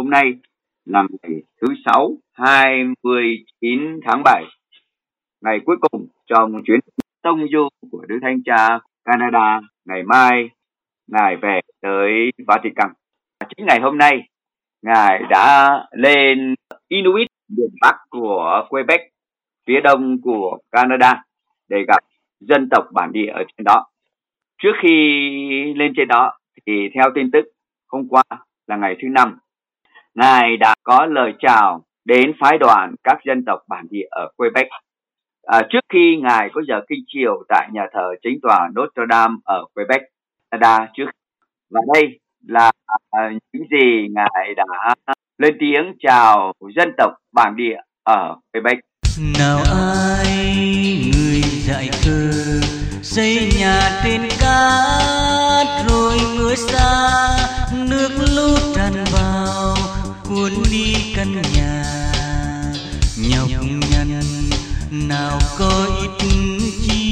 hôm nay là ngày thứ Sáu 29 tháng 7, ngày cuối cùng trong chuyến tông du của Đức Thánh Cha Canada. Ngày mai, Ngài về tới Vatican. Chính ngày hôm nay, Ngài đã lên Inuit, miền Bắc của Quebec, phía đông của Canada, để gặp dân tộc bản địa ở trên đó. Trước khi lên trên đó, thì theo tin tức, hôm qua là ngày thứ Năm, Ngài đã có lời chào đến phái đoàn các dân tộc bản địa ở Quebec. Trước khi Ngài có giờ kinh chiều tại nhà thờ chính tòa Notre Dame ở Quebec, Canada trước. Và đây là những gì Ngài đã lên tiếng chào dân tộc bản địa ở Quebec. Nào ai người dạy thơ xây nhà trên cát, rồi mưa xa nước lũ tràn vào cuốn đi căn nhà nhọc nhằn nào có ít chi.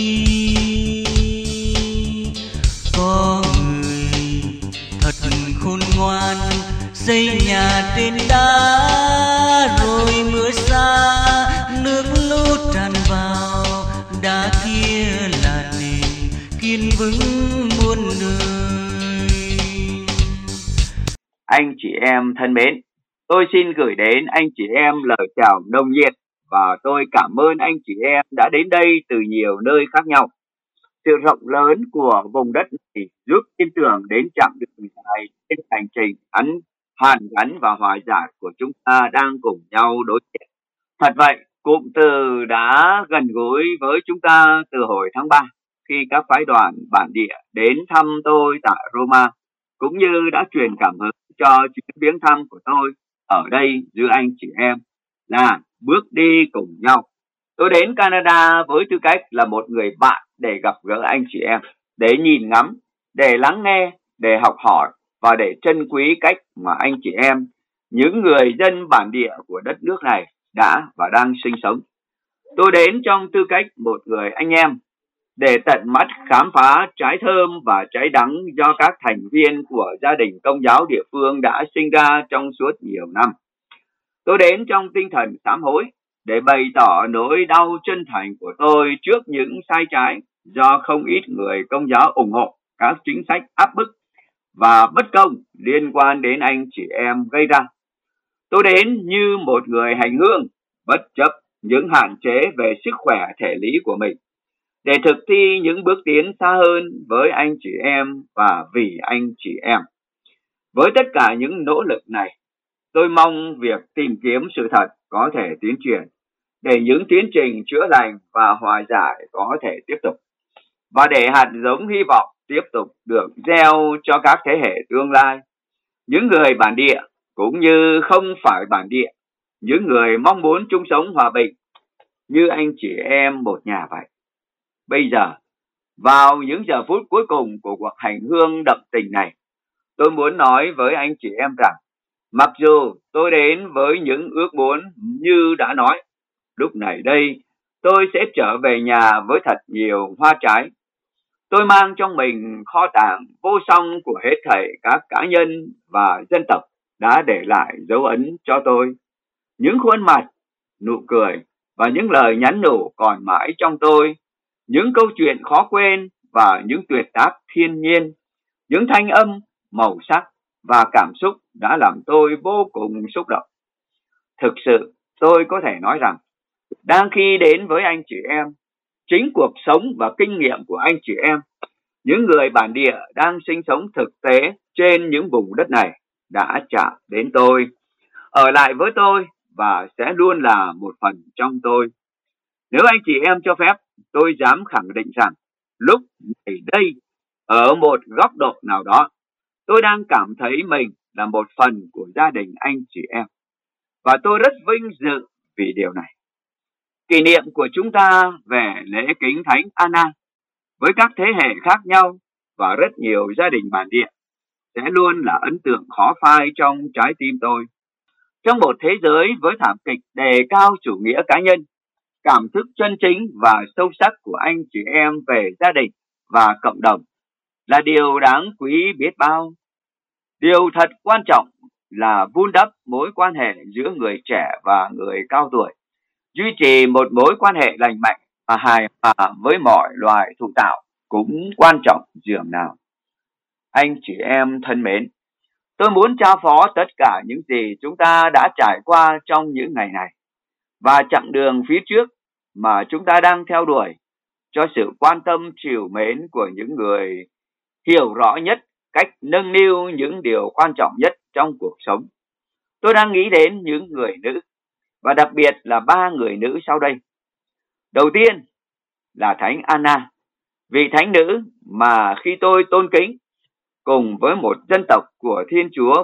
Có người thật khôn ngoan xây nhà trên đá, rồi mưa xa nước lũ tràn vào, đá kia là nền kiên vững muôn đời. Anh chị em thân mến, tôi xin gửi đến anh chị em lời chào nồng nhiệt, và tôi cảm ơn anh chị em đã đến đây từ nhiều nơi khác nhau. Sự rộng lớn của vùng đất này giúp tin tưởng đến chặng đường dài trên hành trình hàn gắn và hòa giải của chúng ta đang cùng nhau đối diện. Thật vậy, cụm từ đã gần gũi với chúng ta từ hồi tháng 3, khi các phái đoàn bản địa đến thăm tôi tại Roma, cũng như đã truyền cảm hứng cho chuyến viếng thăm của tôi ở đây giữa anh chị em là bước đi cùng nhau. Tôi đến Canada với tư cách là một người bạn để gặp gỡ anh chị em, để nhìn ngắm, để lắng nghe, để học hỏi và để trân quý cách mà anh chị em, những người dân bản địa của đất nước này đã và đang sinh sống. Tôi đến trong tư cách một người anh em để tận mắt khám phá trái thơm và trái đắng do các thành viên của gia đình Công giáo địa phương đã sinh ra trong suốt nhiều năm. Tôi đến trong tinh thần sám hối để bày tỏ nỗi đau chân thành của tôi trước những sai trái do không ít người Công giáo ủng hộ các chính sách áp bức và bất công liên quan đến anh chị em gây ra. Tôi đến như một người hành hương bất chấp những hạn chế về sức khỏe thể lý của mình, để thực thi những bước tiến xa hơn với anh chị em và vì anh chị em. Với tất cả những nỗ lực này, tôi mong việc tìm kiếm sự thật có thể tiến triển, để những tiến trình chữa lành và hòa giải có thể tiếp tục, và để hạt giống hy vọng tiếp tục được gieo cho các thế hệ tương lai, những người bản địa cũng như không phải bản địa, những người mong muốn chung sống hòa bình như anh chị em một nhà vậy. Bây giờ, vào những giờ phút cuối cùng của cuộc hành hương đậm tình này, tôi muốn nói với anh chị em rằng, mặc dù tôi đến với những ước muốn như đã nói, lúc này đây tôi sẽ trở về nhà với thật nhiều hoa trái. Tôi mang trong mình kho tàng vô song của hết thảy các cá nhân và dân tộc đã để lại dấu ấn cho tôi. Những khuôn mặt, nụ cười và những lời nhắn nhủ còn mãi trong tôi. Những câu chuyện khó quên và những tuyệt tác thiên nhiên. Những thanh âm, màu sắc và cảm xúc đã làm tôi vô cùng xúc động. Thực sự, tôi có thể nói rằng, đang khi đến với anh chị em, chính cuộc sống và kinh nghiệm của anh chị em, những người bản địa đang sinh sống thực tế trên những vùng đất này, đã chạm đến tôi, ở lại với tôi và sẽ luôn là một phần trong tôi. Nếu anh chị em cho phép, tôi dám khẳng định rằng, lúc này đây, ở một góc độ nào đó, tôi đang cảm thấy mình là một phần của gia đình anh chị em. Và tôi rất vinh dự vì điều này. Kỷ niệm của chúng ta về lễ kính Thánh Anna với các thế hệ khác nhau và rất nhiều gia đình bản địa sẽ luôn là ấn tượng khó phai trong trái tim tôi. Trong một thế giới với thảm kịch đề cao chủ nghĩa cá nhân, cảm thức chân chính và sâu sắc của anh chị em về gia đình và cộng đồng là điều đáng quý biết bao. Điều thật quan trọng là vun đắp mối quan hệ giữa người trẻ và người cao tuổi, duy trì một mối quan hệ lành mạnh và hài hòa với mọi loài thụ tạo cũng quan trọng dường nào. Anh chị em thân mến, tôi muốn trao phó tất cả những gì chúng ta đã trải qua trong những ngày này và chặng đường phía trước mà chúng ta đang theo đuổi cho sự quan tâm trìu mến của những người hiểu rõ nhất cách nâng niu những điều quan trọng nhất trong cuộc sống. Tôi đang nghĩ đến những người nữ, và đặc biệt là 3 người nữ sau đây. Đầu tiên là Thánh Anna, vị thánh nữ mà khi tôi tôn kính, cùng với một dân tộc của Thiên Chúa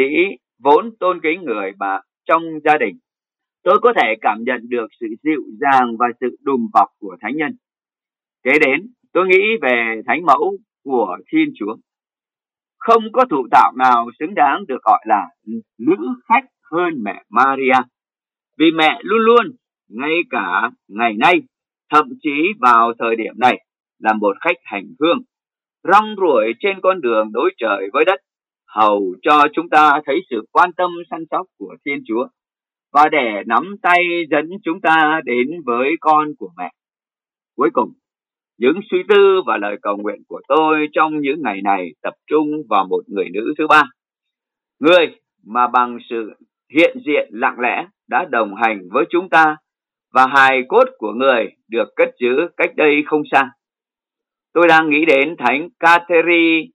vốn tôn kính người bà trong gia đình, tôi có thể cảm nhận được sự dịu dàng và sự đùm bọc của thánh nhân. Kế đến, tôi nghĩ về thánh mẫu của Thiên Chúa. Không có thụ tạo nào xứng đáng được gọi là nữ khách hơn mẹ Maria, vì mẹ luôn luôn, ngay cả ngày nay, thậm chí vào thời điểm này, là một khách hành hương, rong ruổi trên con đường nối trời với đất, hầu cho chúng ta thấy sự quan tâm săn sóc của Thiên Chúa, và để nắm tay dẫn chúng ta đến với con của mẹ. Cuối cùng, những suy tư và lời cầu nguyện của tôi trong những ngày này tập trung vào một người nữ thứ 3, người mà bằng sự hiện diện lặng lẽ đã đồng hành với chúng ta, và hài cốt của người được cất giữ cách đây không xa. Tôi đang nghĩ đến Thánh Catherine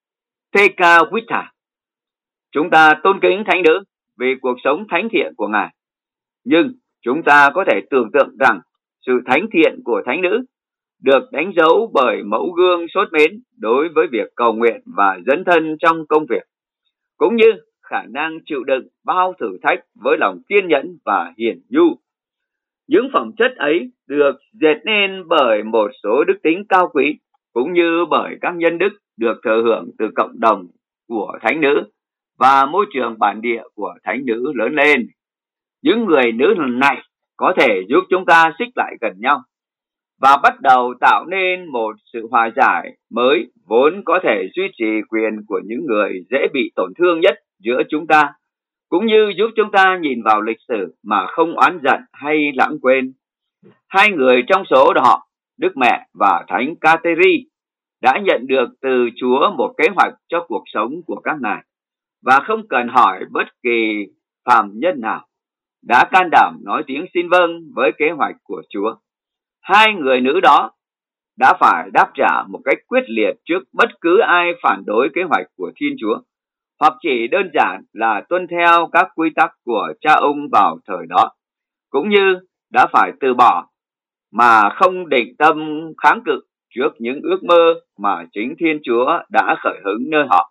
Tekakwitha. Chúng ta tôn kính thánh nữ vì cuộc sống thánh thiện của ngài, nhưng chúng ta có thể tưởng tượng rằng sự thánh thiện của thánh nữ được đánh dấu bởi mẫu gương sốt mến đối với việc cầu nguyện và dấn thân trong công việc, cũng như khả năng chịu đựng bao thử thách với lòng kiên nhẫn và hiền nhu. Những phẩm chất ấy được dệt nên bởi một số đức tính cao quý, cũng như bởi các nhân đức được thừa hưởng từ cộng đồng của thánh nữ và môi trường bản địa của thánh nữ lớn lên. Những người nữ này có thể giúp chúng ta xích lại gần nhau và bắt đầu tạo nên một sự hòa giải mới, vốn có thể duy trì quyền của những người dễ bị tổn thương nhất giữa chúng ta, cũng như giúp chúng ta nhìn vào lịch sử mà không oán giận hay lãng quên. 2 người trong số đó, Đức Mẹ và Thánh Catherine, đã nhận được từ Chúa một kế hoạch cho cuộc sống của các ngài, và không cần hỏi bất kỳ phàm nhân nào, đã can đảm nói tiếng xin vâng với kế hoạch của Chúa. 2 người nữ đó đã phải đáp trả một cách quyết liệt trước bất cứ ai phản đối kế hoạch của Thiên Chúa, hoặc chỉ đơn giản là tuân theo các quy tắc của cha ông vào thời đó, cũng như đã phải từ bỏ mà không định tâm kháng cự trước những ước mơ mà chính Thiên Chúa đã khởi hứng nơi họ.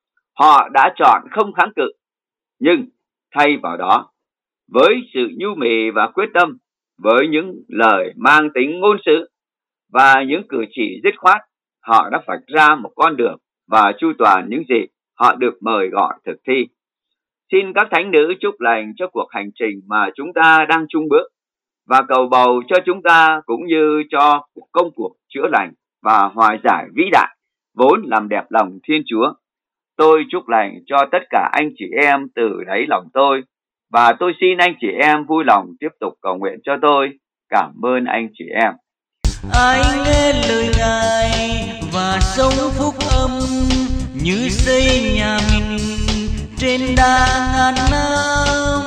Họ đã chọn không kháng cự, nhưng thay vào đó, với sự nhu mì và quyết tâm, với những lời mang tính ngôn sứ và những cử chỉ dứt khoát, họ đã vạch ra một con đường và chu toàn những gì họ được mời gọi thực thi. Xin các thánh nữ chúc lành cho cuộc hành trình mà chúng ta đang chung bước, và cầu bầu cho chúng ta cũng như cho công cuộc chữa lành và hòa giải vĩ đại vốn làm đẹp lòng Thiên Chúa. Tôi chúc lành cho tất cả anh chị em từ đáy lòng tôi, và tôi xin anh chị em vui lòng tiếp tục cầu nguyện cho tôi. Cảm ơn anh chị em. Ai nghe lời Ngài và sống phúc âm, như xây nhà mình trên đá ngàn năm.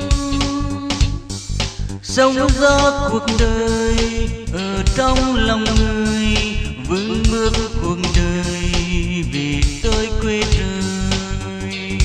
Sóng gió cuộc đời ở trong lòng người, vững bước cuộc đời về tới quê trời.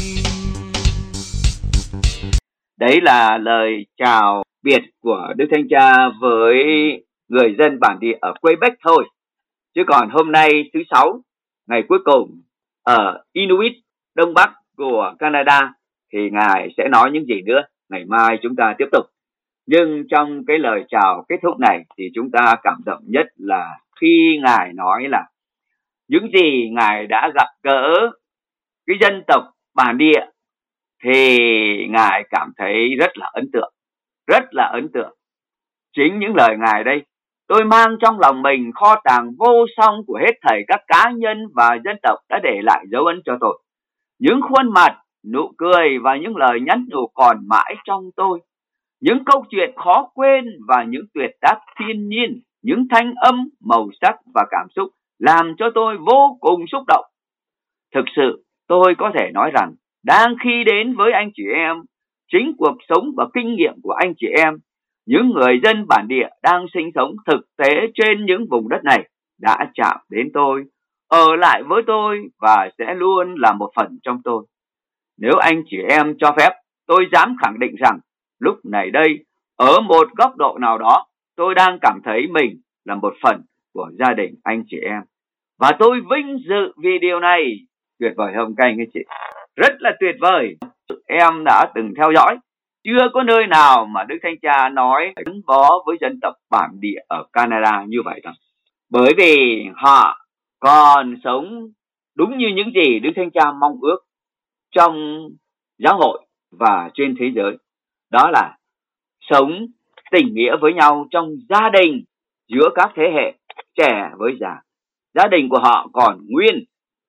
Đấy là lời chào biệt của Đức Thánh Cha với người dân bản địa ở Quebec thôi. Chứ còn hôm nay thứ Sáu, ngày cuối cùng ở Inuit, Đông Bắc của Canada, thì Ngài sẽ nói những gì nữa. Ngày mai chúng ta tiếp tục. Nhưng trong cái lời chào kết thúc này thì chúng ta cảm động nhất là khi Ngài nói là những gì Ngài đã gặp gỡ cái dân tộc bản địa thì Ngài cảm thấy rất là ấn tượng. Rất là ấn tượng. Chính những lời Ngài đây: tôi mang trong lòng mình kho tàng vô song của hết thảy các cá nhân và dân tộc đã để lại dấu ấn cho tôi. Những khuôn mặt nụ cười và những lời nhắn nhủ còn mãi trong tôi. Những câu chuyện khó quên và những tuyệt tác thiên nhiên, những thanh âm, màu sắc và cảm xúc làm cho tôi vô cùng xúc động. Thực sự, tôi có thể nói rằng, đang khi đến với anh chị em, chính cuộc sống và kinh nghiệm của anh chị em, những người dân bản địa đang sinh sống thực tế trên những vùng đất này đã chạm đến tôi, ở lại với tôi và sẽ luôn là một phần trong tôi. Nếu anh chị em cho phép, tôi dám khẳng định rằng lúc này đây, ở một góc độ nào đó, tôi đang cảm thấy mình là một phần của gia đình anh chị em. Và tôi vinh dự vì điều này. Tuyệt vời không các anh chị? Rất là tuyệt vời. Em đã từng theo dõi. Chưa có nơi nào mà Đức Thánh Cha nói gắn bó với dân tộc bản địa ở Canada như vậy đâu. Bởi vì họ còn sống đúng như những gì Đức Thánh Cha mong ước trong giáo hội và trên thế giới. Đó là sống tình nghĩa với nhau trong gia đình giữa các thế hệ trẻ với già. Gia đình của họ còn nguyên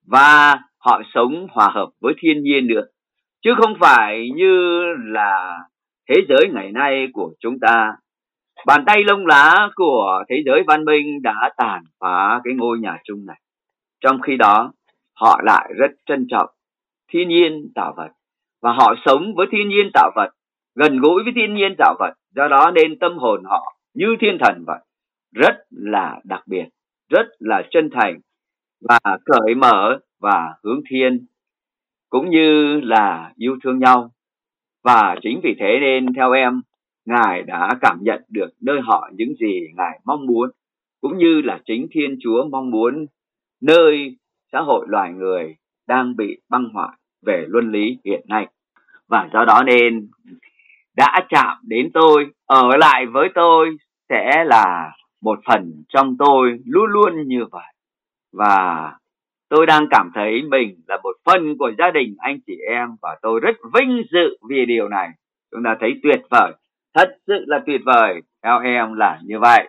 và họ sống hòa hợp với thiên nhiên nữa. Chứ không phải như là thế giới ngày nay của chúng ta. Bàn tay lông lá của thế giới văn minh đã tàn phá cái ngôi nhà chung này. Trong khi đó, họ lại rất trân trọng thiên nhiên tạo vật. Và họ sống với thiên nhiên tạo vật, gần gũi với thiên nhiên tạo vật. Do đó nên tâm hồn họ như thiên thần vậy. Rất là đặc biệt, rất là chân thành và cởi mở và hướng thiên, cũng như là yêu thương nhau. Và chính vì thế nên theo em, Ngài đã cảm nhận được nơi họ những gì Ngài mong muốn, cũng như là chính Thiên Chúa mong muốn nơi xã hội loài người đang bị băng hoại về luân lý hiện nay. Và do đó nên đã chạm đến tôi, ở lại với tôi, sẽ là một phần trong tôi luôn luôn như vậy. Và tôi đang cảm thấy mình là một phần của gia đình anh chị em, và tôi rất vinh dự vì điều này. Chúng ta thấy tuyệt vời, thật sự là tuyệt vời. Theo em là như vậy.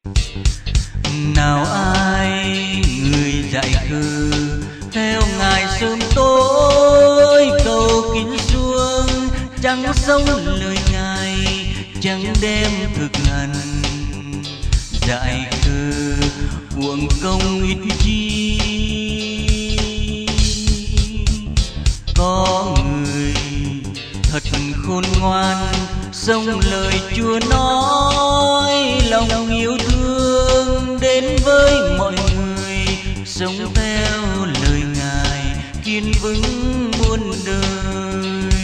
Nào ai người dạy khờ theo Ngài sớm tối cầu kính xuống, chẳng sống lời Ngài, chẳng đem thực hành. Dạy khờ uổng công ít chi, có người thật khôn ngoan, sống lời Chúa nói, lòng yêu thương đến với mọi người, sống theo lời Ngài, kiên vững muôn đời.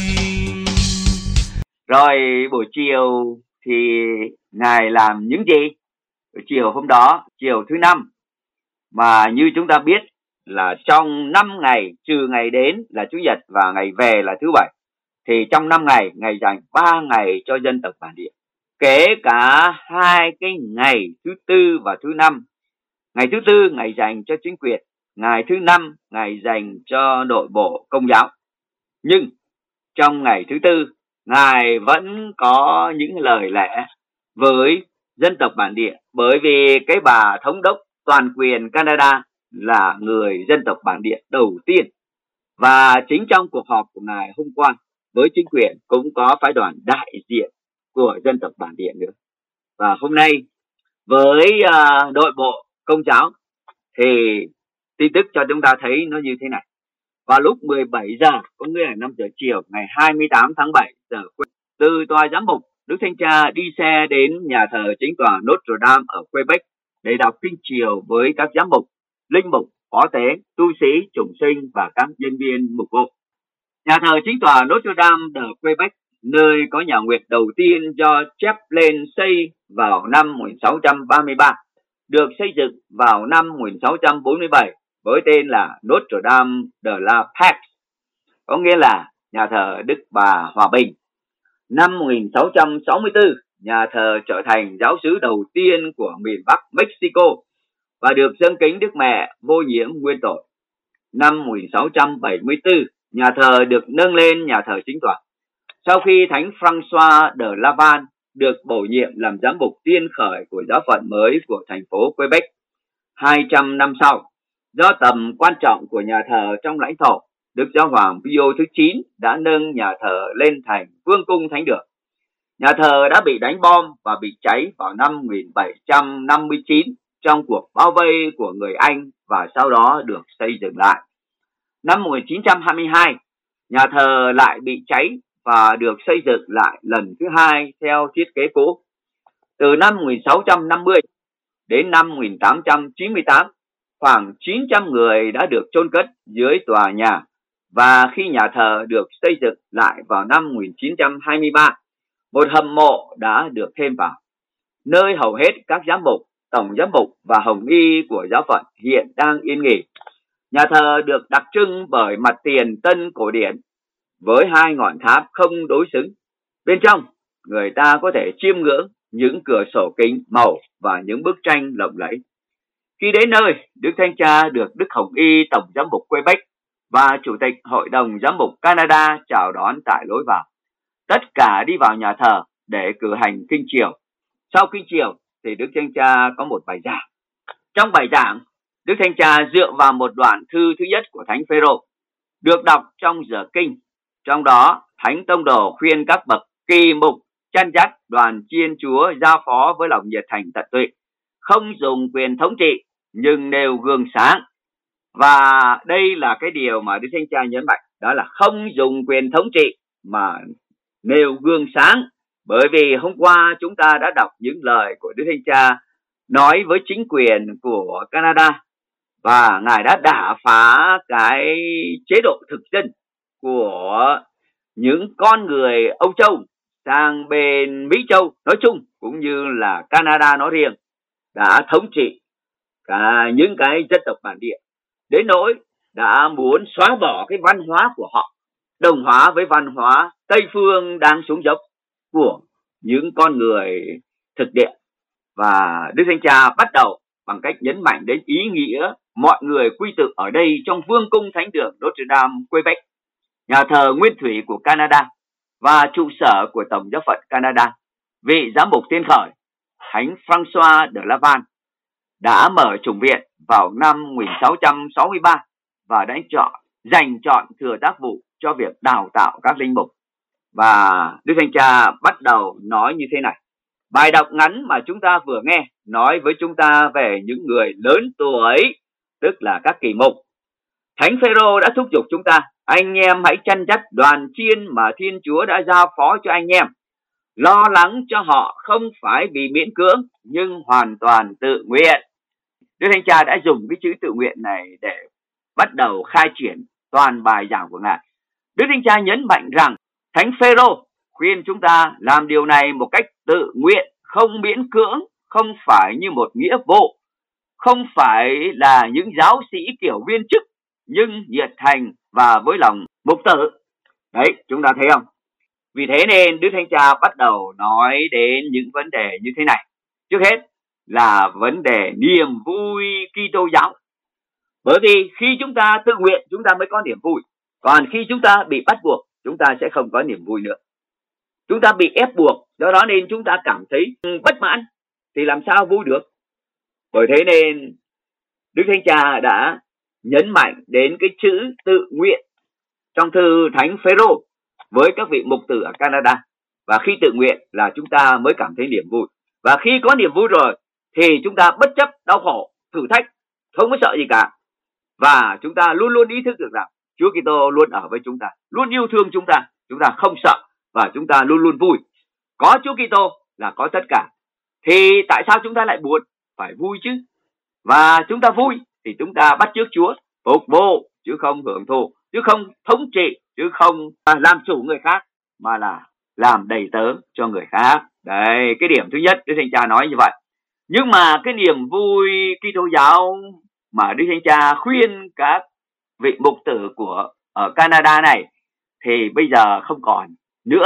Rồi buổi chiều thì Ngài làm những gì? Buổi chiều hôm đó, chiều thứ năm, mà như chúng ta biết là trong 5 ngày, trừ ngày đến là Chủ nhật và ngày về là thứ Bảy, thì trong 5 ngày, Ngài dành 3 ngày cho dân tộc bản địa. Kể cả 2 cái ngày thứ Tư và thứ Năm. Ngày thứ Tư Ngài dành cho chính quyền, ngày thứ Năm Ngài dành cho nội bộ Công giáo. Nhưng trong ngày thứ Tư, Ngài vẫn có những lời lẽ với dân tộc bản địa, bởi vì cái bà thống đốc toàn quyền Canada là người dân tộc bản địa đầu tiên. Và chính trong cuộc họp của Ngài hôm qua với chính quyền cũng có phái đoàn đại diện của dân tộc bản địa nữa. Và hôm nay với nội bộ Công giáo thì tin tức cho chúng ta thấy nó như thế này. Vào lúc 17 giờ, có nghĩa là 5 giờ chiều ngày 28 tháng 7 giờ, từ tòa giám mục, Đức Thánh Cha đi xe đến nhà thờ chính tòa Notre Dame ở Quebec để đọc kinh chiều với các giám mục, linh mục, phó tế, tu sĩ, chủng sinh và các nhân viên mục vụ. Nhà thờ chính tòa Notre Dame ở Quebec, nơi có nhà nguyện đầu tiên do Chaplain xây vào năm 1633, được xây dựng vào năm 1647 với tên là Notre Dame de la Paix, có nghĩa là nhà thờ Đức Bà Hòa Bình. Năm 1664, nhà thờ trở thành giáo xứ đầu tiên của miền Bắc Mexico và được dâng kính Đức Mẹ vô nhiễm nguyên tội. Năm 1674, nhà thờ được nâng lên nhà thờ chính tòa. Sau khi Thánh François de Laval được bổ nhiệm làm giám mục tiên khởi của giáo phận mới của thành phố Quebec 200 năm sau, do tầm quan trọng của nhà thờ trong lãnh thổ, Đức Giáo hoàng Pio thứ 9 đã nâng nhà thờ lên thành vương cung thánh đường. Nhà thờ đã bị đánh bom và bị cháy vào năm 1759 trong cuộc bao vây của người Anh và sau đó được xây dựng lại. Năm 1922, nhà thờ lại bị cháy và được xây dựng lại lần thứ hai theo thiết kế cũ. Từ năm 1650 đến năm 1898, khoảng 900 người đã được chôn cất dưới tòa nhà, và khi nhà thờ được xây dựng lại vào năm 1923, một hầm mộ đã được thêm vào, nơi hầu hết các giám mục, tổng giám mục và hồng y của giáo phận hiện đang yên nghỉ. Nhà thờ được đặc trưng bởi mặt tiền tân cổ điển với hai ngọn tháp không đối xứng. Bên trong, người ta có thể chiêm ngưỡng những cửa sổ kính màu và những bức tranh lộng lẫy. Khi đến nơi, Đức Thánh Cha được Đức Hồng Y Tổng giám mục Quebec và Chủ tịch Hội đồng Giám mục Canada chào đón tại lối vào. Tất cả đi vào nhà thờ để cử hành kinh chiều. Sau kinh chiều thì Đức Thánh Cha có một bài giảng. Trong bài giảng, Đức Thánh Cha dựa vào một đoạn thư thứ nhất của Thánh Phêrô được đọc trong giờ kinh. Trong đó, Thánh Tông Đồ khuyên các bậc kỳ mục chăn dắt đoàn chiên Chúa giao phó với lòng nhiệt thành tận tụy, không dùng quyền thống trị nhưng nêu gương sáng. Và đây là cái điều mà Đức Thánh Cha nhấn mạnh, đó là không dùng quyền thống trị mà nêu gương sáng. Bởi vì hôm qua chúng ta đã đọc những lời của Đức Thánh Cha nói với chính quyền của Canada, và Ngài đã đả phá cái chế độ thực dân của những con người Âu Châu sang bên Mỹ Châu nói chung, cũng như là Canada nói riêng, đã thống trị cả những cái dân tộc bản địa, đến nỗi đã muốn xóa bỏ cái văn hóa của họ, đồng hóa với văn hóa Tây Phương đang xuống dốc của những con người thực địa. Và Đức Thánh Cha bắt đầu bằng cách nhấn mạnh đến ý nghĩa mọi người quy tụ ở đây trong vương cung thánh đường Notre Dame, Quebec, nhà thờ nguyên thủy của Canada và trụ sở của Tổng giáo phận Canada. Vị giám mục tiên khởi Thánh François de Laval đã mở chủng viện vào năm 1663 và đã dành chọn thừa tác vụ cho việc đào tạo các linh mục. Và Đức Thánh Cha bắt đầu nói như thế này. Bài đọc ngắn mà chúng ta vừa nghe nói với chúng ta về những người lớn tuổi, tức là các kỳ mục. Thánh Phêrô đã thúc giục chúng ta, anh em hãy chăn dắt đoàn chiên mà Thiên Chúa đã giao phó cho anh em. Lo lắng cho họ không phải vì miễn cưỡng, nhưng hoàn toàn tự nguyện. Đức Thánh Cha đã dùng cái chữ tự nguyện này để bắt đầu khai triển toàn bài giảng của Ngài. Đức Thánh Cha nhấn mạnh rằng Thánh Phêrô khuyên chúng ta làm điều này một cách tự nguyện, không miễn cưỡng, không phải như một nghĩa vụ, không phải là những giáo sĩ kiểu viên chức, nhưng nhiệt thành và với lòng mục tử. Đấy, chúng ta thấy không? Vì thế nên Đức Thánh Cha bắt đầu nói đến những vấn đề như thế này. Trước hết là vấn đề niềm vui Kitô giáo. Bởi vì khi chúng ta tự nguyện chúng ta mới có niềm vui. Còn khi chúng ta bị bắt buộc, chúng ta sẽ không có niềm vui nữa. Chúng ta bị ép buộc, do đó nên chúng ta cảm thấy bất mãn, thì làm sao vui được? Bởi thế nên Đức Thánh Cha đã nhấn mạnh đến cái chữ tự nguyện trong thư Thánh Phêrô với các vị mục tử ở Canada. Và khi tự nguyện là chúng ta mới cảm thấy niềm vui. Và khi có niềm vui rồi thì chúng ta bất chấp đau khổ, thử thách, không có sợ gì cả. Và chúng ta luôn luôn ý thức được rằng Chúa Kitô luôn ở với chúng ta, luôn yêu thương chúng ta không sợ và chúng ta luôn luôn vui. Có Chúa Kitô là có tất cả. Thì tại sao chúng ta lại buồn? Phải vui chứ. Và chúng ta vui thì chúng ta bắt chước Chúa, phục vụ chứ không hưởng thụ, chứ không thống trị, chứ không làm chủ người khác, mà là làm đầy tớ cho người khác. Đấy, cái điểm thứ nhất Đức Thánh Cha nói như vậy. Nhưng mà cái niềm vui Kitô giáo mà Đức Thánh Cha khuyên các vị mục tử ở Canada này thì bây giờ không còn nữa.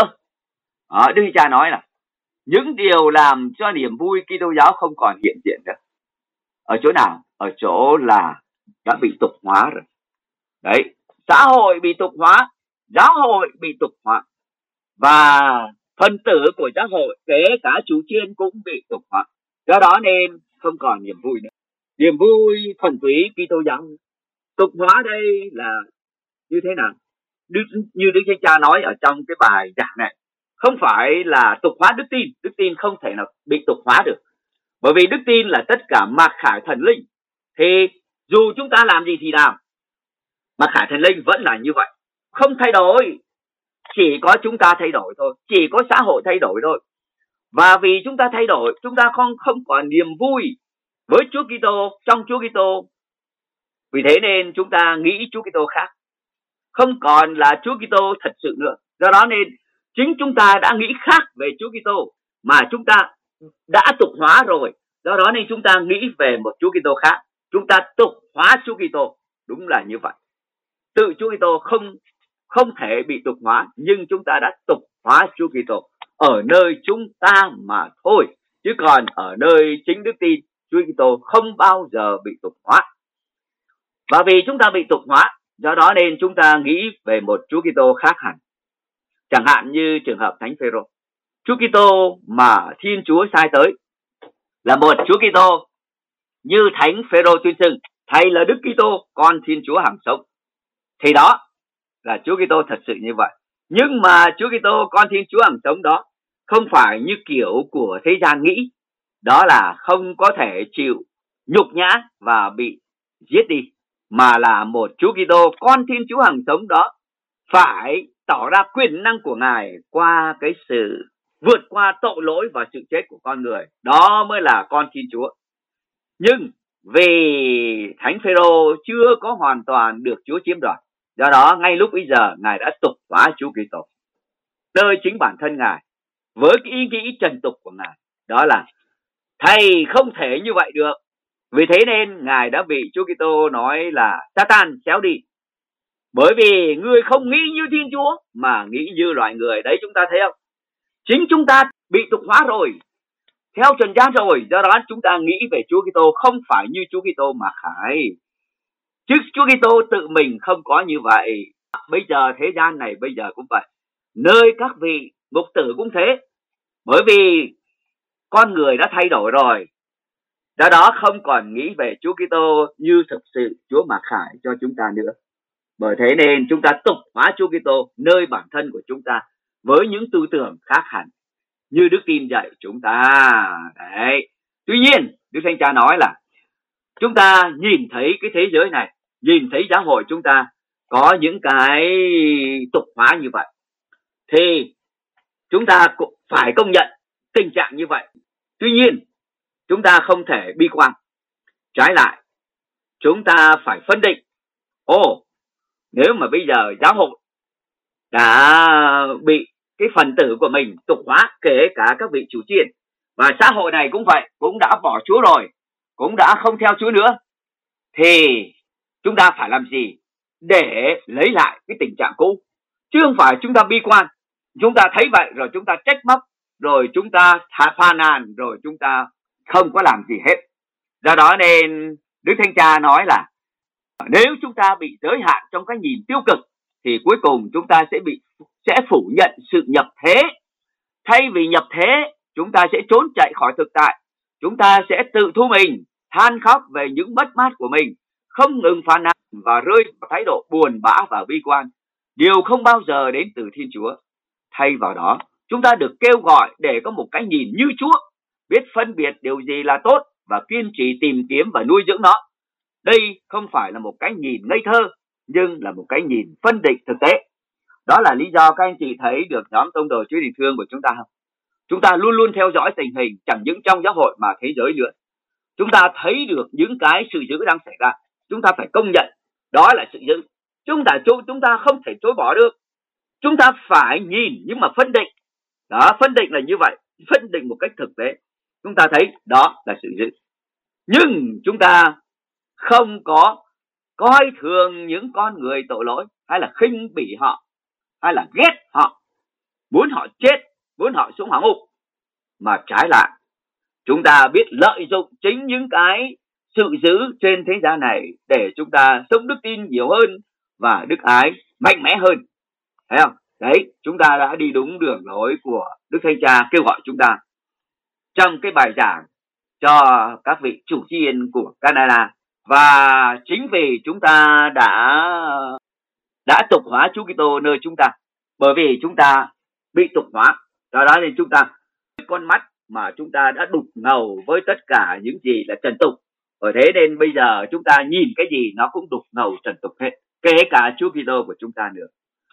Đức Thánh Cha nói là những điều làm cho niềm vui Kitô giáo không còn hiện diện nữa. Ở chỗ nào? Ở chỗ là đã bị tục hóa rồi. Đấy, xã hội bị tục hóa, giáo hội bị tục hóa, và phần tử của giáo hội, kể cả chủ chiên cũng bị tục hóa. Do đó nên không còn niềm vui nữa. Niềm vui thuần túy Kitô giáo. Tục hóa đây là như thế nào? Như Đức Thánh Cha nói ở trong cái bài giảng này, không phải là tục hóa đức tin. Đức tin không thể nào bị tục hóa được, bởi vì đức tin là tất cả mặc khải thần linh. Thì dù chúng ta làm gì thì làm, mặc khải thần linh vẫn là như vậy, không thay đổi. Chỉ có chúng ta thay đổi thôi, chỉ có xã hội thay đổi thôi. Và vì chúng ta thay đổi, chúng ta không còn niềm vui với Chúa Kitô, trong Chúa Kitô. Vì thế nên chúng ta nghĩ Chúa Kitô khác, không còn là Chúa Kitô thật sự nữa. Do đó nên chính chúng ta đã nghĩ khác về Chúa Kitô, mà chúng ta đã tục hóa rồi. Do đó nên chúng ta nghĩ về một Chúa Kitô khác, chúng ta tục hóa Chúa Kitô. Đúng là như vậy. Tự Chúa Kitô không thể bị tục hóa, nhưng chúng ta đã tục hóa Chúa Kitô ở nơi chúng ta mà thôi. Chứ còn ở nơi chính đức tin, Chúa Kitô không bao giờ bị tục hóa. Và vì chúng ta bị tục hóa, do đó nên chúng ta nghĩ về một Chúa Kitô khác hẳn. Chẳng hạn như trường hợp Thánh Phêrô. Chúa Kitô mà Thiên Chúa sai tới là một Chúa Kitô như Thánh Phêrô tuyên xưng: Thầy là Đức Kitô, con Thiên Chúa hằng sống. Thì đó là Chúa Kitô thật sự như vậy. Nhưng mà Chúa Kitô, con Thiên Chúa hằng sống đó không phải như kiểu của thế gian nghĩ, đó là không có thể chịu nhục nhã và bị giết đi, mà là một Chúa Kitô, con Thiên Chúa hằng sống đó phải tỏ ra quyền năng của Ngài qua cái sự vượt qua tội lỗi và sự chết của con người. Đó mới là con Thiên Chúa. Nhưng vì Thánh Phêrô chưa có hoàn toàn được Chúa chiếm đoạt, do đó ngay lúc bây giờ Ngài đã tục hóa Chúa Kitô nơi chính bản thân Ngài, với cái ý nghĩ trần tục của Ngài, đó là Thầy không thể như vậy được. Vì thế nên Ngài đã bị Chúa Kitô nói là Satan xéo đi, bởi vì ngươi không nghĩ như Thiên Chúa mà nghĩ như loài người. Đấy, chúng ta thấy không? Chính chúng ta bị tục hóa rồi, theo trần gian rồi. Do đó chúng ta nghĩ về Chúa Kitô không phải như Chúa Kitô mà khải. Chứ Chúa Kitô tự mình không có như vậy. Bây giờ thế gian này bây giờ cũng vậy, nơi các vị mục tử cũng thế. Bởi vì con người đã thay đổi rồi, do đó không còn nghĩ về Chúa Kitô như thực sự Chúa mặc khải cho chúng ta nữa. Bởi thế nên chúng ta tục hóa Chúa Kitô nơi bản thân của chúng ta với những tư tưởng khác hẳn như đức tin dạy chúng ta. Đấy. Tuy nhiên Đức Thánh Cha nói là chúng ta nhìn thấy cái thế giới này, nhìn thấy giáo hội chúng ta có những cái tục hóa như vậy, thì chúng ta cũng phải công nhận tình trạng như vậy. Tuy nhiên chúng ta không thể bi quan. Trái lại, chúng ta phải phân định. Nếu mà bây giờ giáo hội đã bị cái phần tử của mình tục hóa, kể cả các vị chủ chiên, và xã hội này cũng vậy, cũng đã bỏ Chúa rồi, cũng đã không theo Chúa nữa, thì chúng ta phải làm gì để lấy lại cái tình trạng cũ? Chứ không phải chúng ta bi quan, chúng ta thấy vậy rồi chúng ta trách móc, rồi chúng ta phàn nàn, rồi chúng ta không có làm gì hết. Do đó nên Đức Thánh Cha nói là nếu chúng ta bị giới hạn trong cái nhìn tiêu cực, thì cuối cùng chúng ta sẽ phủ nhận sự nhập thế. Thay vì nhập thế, chúng ta sẽ trốn chạy khỏi thực tại. Chúng ta sẽ tự thu mình, than khóc về những mất mát của mình, không ngừng phàn nàn và rơi vào thái độ buồn bã và bi quan, điều không bao giờ đến từ Thiên Chúa. Thay vào đó, chúng ta được kêu gọi để có một cái nhìn như Chúa, biết phân biệt điều gì là tốt và kiên trì tìm kiếm và nuôi dưỡng nó. Đây không phải là một cái nhìn ngây thơ, nhưng là một cái nhìn phân định thực tế. Đó là lý do các anh chị thấy được nhóm tông đồ Chúa Tình Thương của chúng ta không? Chúng ta luôn luôn theo dõi tình hình, chẳng những trong giáo hội mà thế giới nữa. Chúng ta thấy được những cái sự dữ đang xảy ra, chúng ta phải công nhận đó là sự dữ. Chúng ta không thể chối bỏ được. Chúng ta phải nhìn nhưng mà phân định. Đó, phân định là như vậy, phân định một cách thực tế. Chúng ta thấy đó là sự dữ. Nhưng chúng ta không có coi thường những con người tội lỗi, hay là khinh bỉ họ, hay là ghét họ, muốn họ chết, muốn họ xuống hỏa ngục. Mà trái lại, chúng ta biết lợi dụng chính những cái sự dữ trên thế gian này để chúng ta sống đức tin nhiều hơn và đức ái mạnh mẽ hơn. Thấy không? Đấy, chúng ta đã đi đúng đường lối của Đức Thánh Cha kêu gọi chúng ta trong cái bài giảng cho các vị chủ chiên của Canada. Và chính vì chúng ta đã đã tục hóa Chúa Kitô nơi chúng ta, bởi vì chúng ta bị tục hóa. Do đó nên chúng ta con mắt mà chúng ta đã đục ngầu với tất cả những gì là trần tục. Bởi thế nên bây giờ chúng ta nhìn cái gì nó cũng đục ngầu trần tục hết, kể cả Chúa Kitô của chúng ta nữa.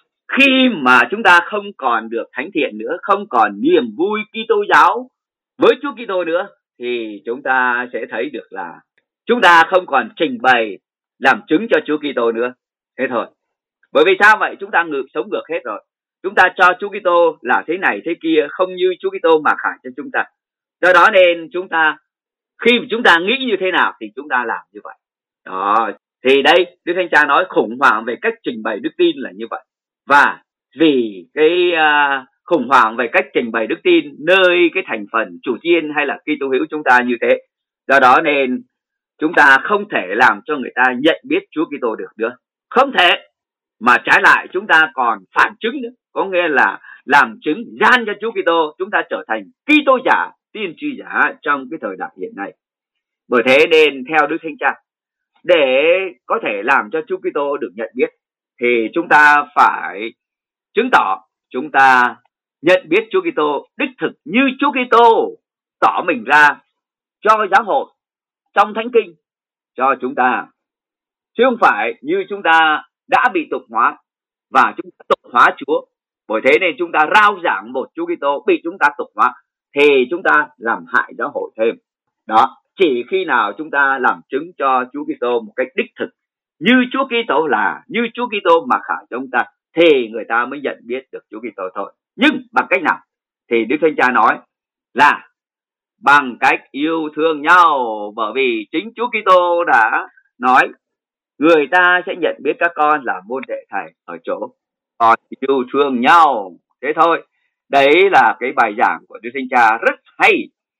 Khi mà chúng ta không còn được thánh thiện nữa, không còn niềm vui Kitô giáo với Chúa Kitô nữa, thì chúng ta sẽ thấy được là chúng ta không còn trình bày làm chứng cho Chúa Kitô nữa. Thế thôi. Bởi vì sao vậy? Chúng ta sống ngược hết rồi. Chúng ta cho Chúa Kitô là thế này thế kia, không như Chúa Kitô mà khải cho chúng ta. Do đó nên chúng ta, khi chúng ta nghĩ như thế nào thì chúng ta làm như vậy. Đó. Thì đây, Đức Thánh Cha nói khủng hoảng về cách trình bày đức tin là như vậy. Và vì cái khủng hoảng về cách trình bày đức tin nơi cái thành phần chủ chiên hay là Kitô hữu chúng ta như thế, do đó nên chúng ta không thể làm cho người ta nhận biết Chúa Kitô được nữa. Không thể. Mà trái lại chúng ta còn phản chứng nữa, có nghĩa là làm chứng gian cho Chúa Kitô, chúng ta trở thành Kitô giả, tiên tri giả trong cái thời đại hiện nay. Bởi thế nên theo Đức Thánh Cha, để có thể làm cho Chúa Kitô được nhận biết thì chúng ta phải chứng tỏ chúng ta nhận biết Chúa Kitô đích thực như Chúa Kitô tỏ mình ra cho giáo hội trong Thánh Kinh cho chúng ta, chứ không phải như chúng ta đã bị tục hóa và chúng ta tục hóa Chúa. Bởi thế nên chúng ta rao giảng một Chúa Kitô bị chúng ta tục hóa thì chúng ta làm hại giáo hội thêm. Đó, chỉ khi nào chúng ta làm chứng cho Chúa Kitô một cách đích thực như Chúa Kitô là, như Chúa Kitô mà khải cho chúng ta, thì người ta mới nhận biết được Chúa Kitô thôi. Nhưng bằng cách nào? Thì Đức Thánh Cha nói là bằng cách yêu thương nhau, bởi vì chính Chúa Kitô đã nói người ta sẽ nhận biết các con là môn đệ Thầy ở chỗ còn yêu thương nhau. Thế thôi. Đấy là cái bài giảng của Đức Thánh Cha rất hay,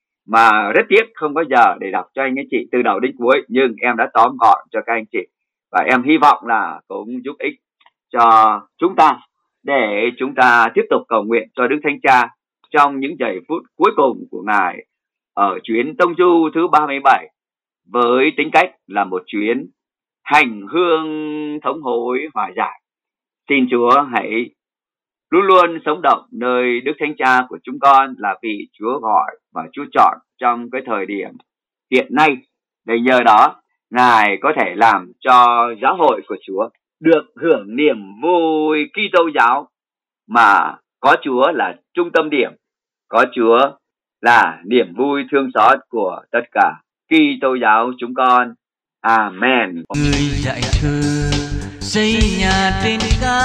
mà rất tiếc không có giờ để đọc cho anh chị từ đầu đến cuối, nhưng em đã tóm gọn cho các anh chị và em hy vọng là cũng giúp ích cho chúng ta để chúng ta tiếp tục cầu nguyện cho Đức Thánh Cha trong những giây phút cuối cùng của Ngài ở chuyến tông du thứ 37, với tính cách là một chuyến hành hương thống hối hòa giải. Xin Chúa hãy luôn luôn sống động nơi Đức Thánh Cha của chúng con, là vì Chúa gọi và Chúa chọn trong cái thời điểm hiện nay, để nhờ đó Ngài có thể làm cho giáo hội của Chúa được hưởng niềm vui Kitô giáo, mà có Chúa là trung tâm điểm, có Chúa là niềm vui thương xót của tất cả Kitô giáo chúng con. Amen. Người dạy thơ xây nhà trên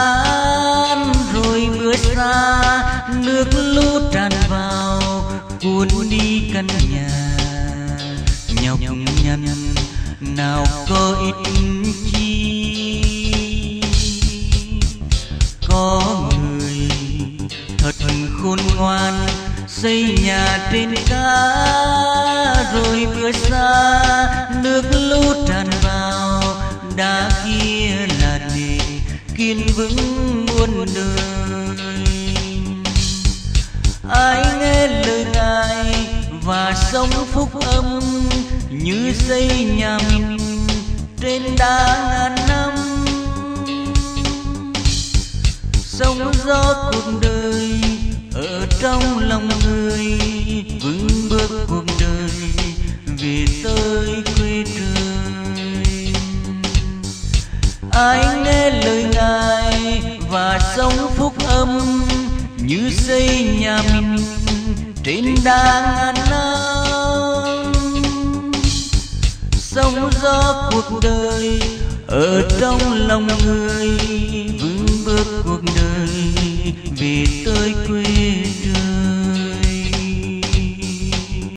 cát, rồi mưa xa nước lũ tràn vào cuốn đi căn nhà. Nhọc nhằn nào có ít chi, có người thật khôn ngoan xây nhà trên cát, rồi mưa xa nước lũ tràn vào, đá kia là nền kiên vững muôn đời. Ai nghe lời Ngài và sống phúc âm, như xây nhà mình trên đá ngàn năm. Sóng gió cuộc đời ở trong lòng người, vững bước cuộc đời về tới quê trời. Ai nghe lời Ngài và sống phúc âm, như xây nhà mình trên đá ngàn năm. Sóng gió cuộc đời ở trong lòng người, vững bước cuộc đời về tới quê